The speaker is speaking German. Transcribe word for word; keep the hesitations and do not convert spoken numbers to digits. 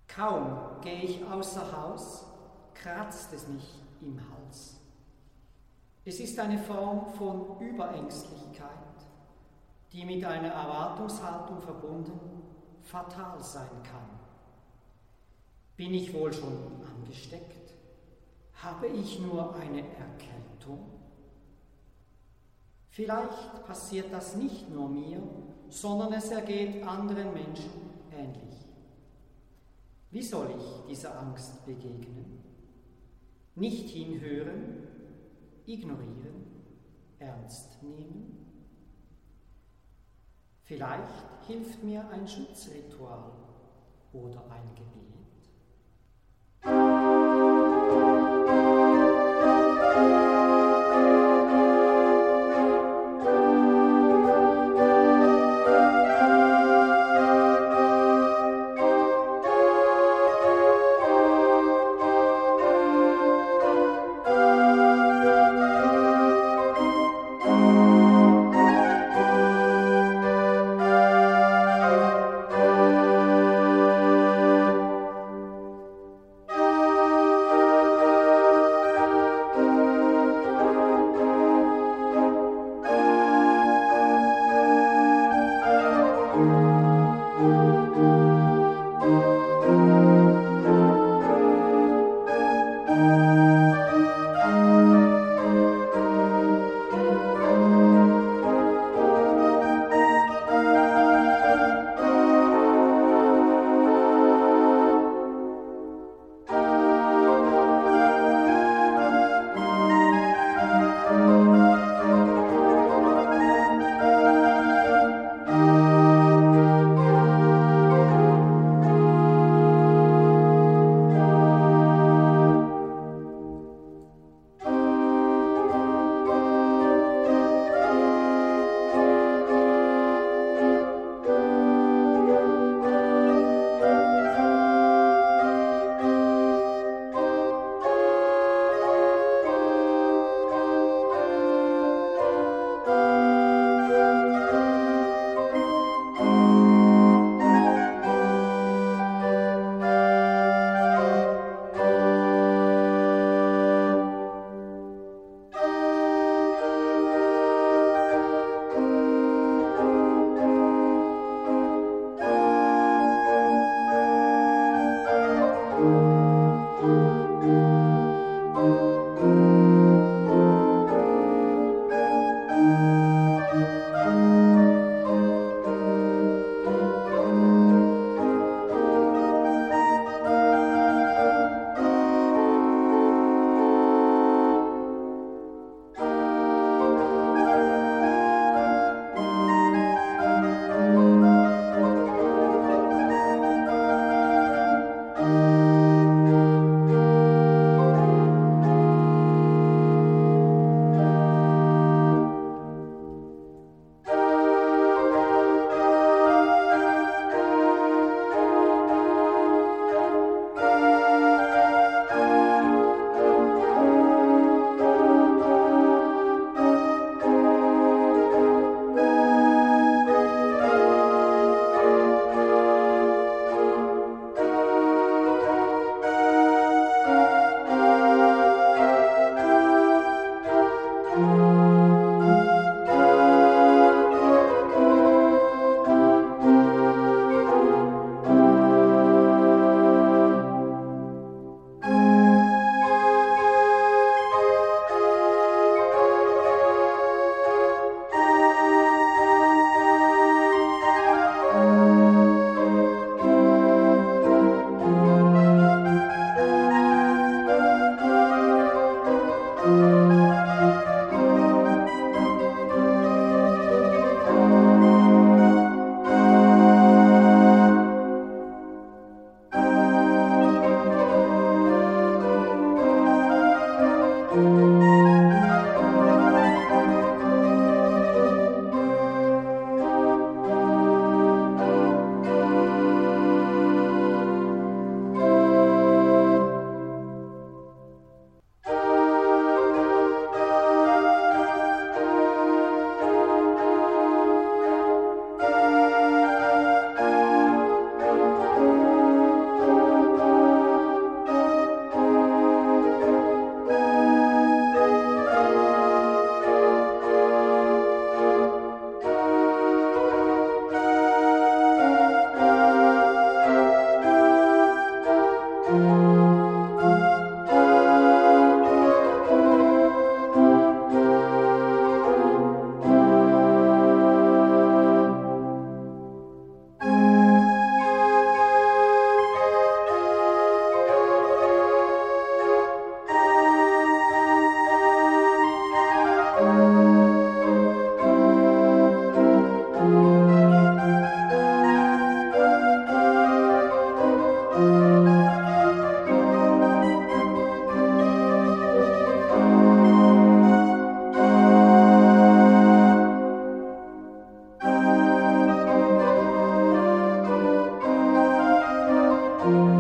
Kaum gehe ich außer Haus, kratzt es mich im Hals. Es ist eine Form von Überängstlichkeit, die mit einer Erwartungshaltung verbunden fatal sein kann. Bin ich wohl schon angesteckt? Habe ich nur eine Erkältung? Vielleicht passiert das nicht nur mir, sondern es ergeht anderen Menschen ähnlich. Wie soll ich dieser Angst begegnen? Nicht hinhören, ignorieren, ernst nehmen? Vielleicht hilft mir ein Schutzritual oder ein Gebet. Musik